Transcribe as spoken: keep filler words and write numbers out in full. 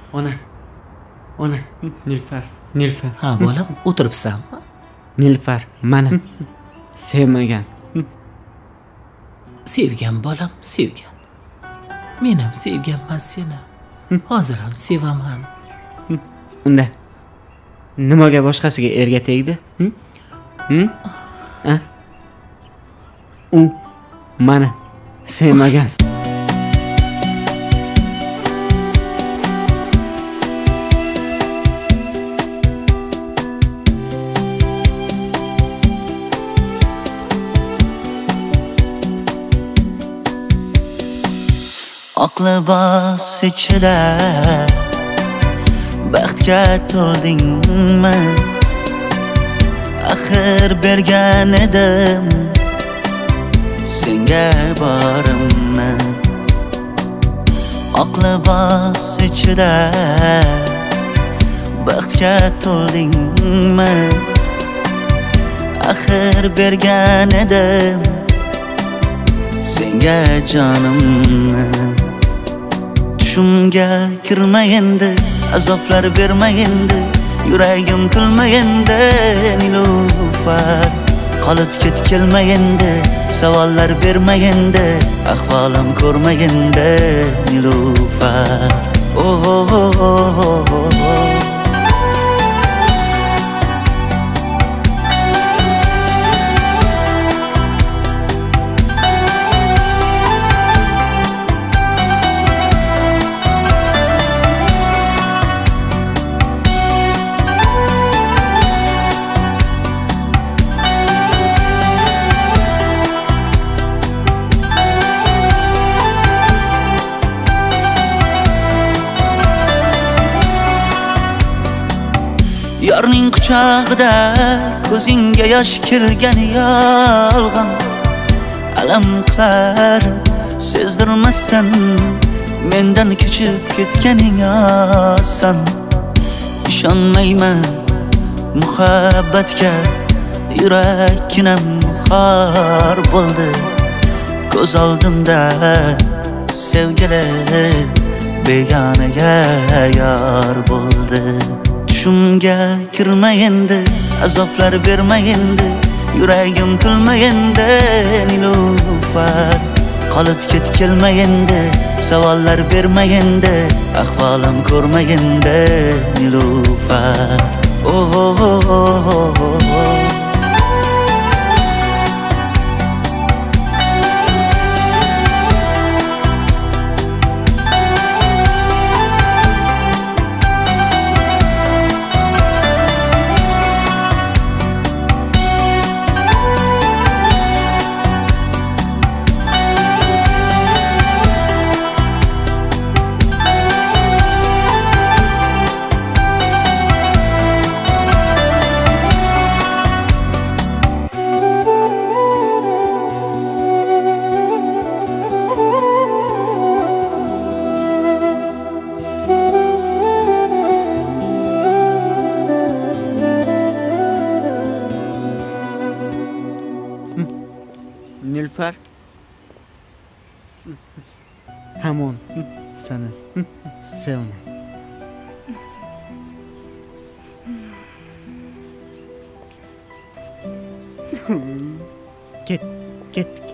Ona. Ona. Nilufar. Nilufar. Ha, bolam, o'tiribsanmi? Nilufar meni sevmagan. Sevgan bolam, sevgan. Men ham sevganman seni. Hozir ham sevaman. Unda nimaga boshqasiga erga tegdi? Hm? Hm? Ha? U meni sevmagan. Oqli bos ichida baxtga to'ldingmi? Axir bergan edim senga borimni. Oqli bos ichida baxtga to'ldingmi? Axir bergan edim senga jonimni. Tushimga kirma endi, azoblar berma endi, yuragim tilma endi Nilufar. Qolib ketkelma endi, savollar berma endi, ahvolim ko'rma endi Nilufar. Oh oh oh oh oh. Yorning quchog'ida ko'zingga yosh kelgani yolg'on. Alam qilar sezdirmasdan mendan kechib ketganing oson. Ishonmayman muhabbatga, yurakkinam xor bo'ldi. Ko'z oldimda sevgili begonaga yor bo'ldi. Tushimga kirma endi, azoblar berma endi, yuragim tilma endi Nilufar. Qolib ketkelma endi, savollar berma endi, ahvolim ko'rma endi Nilufar. Oh oh oh oh oh. Nilufar hamon seni sevaman. Ket, ket.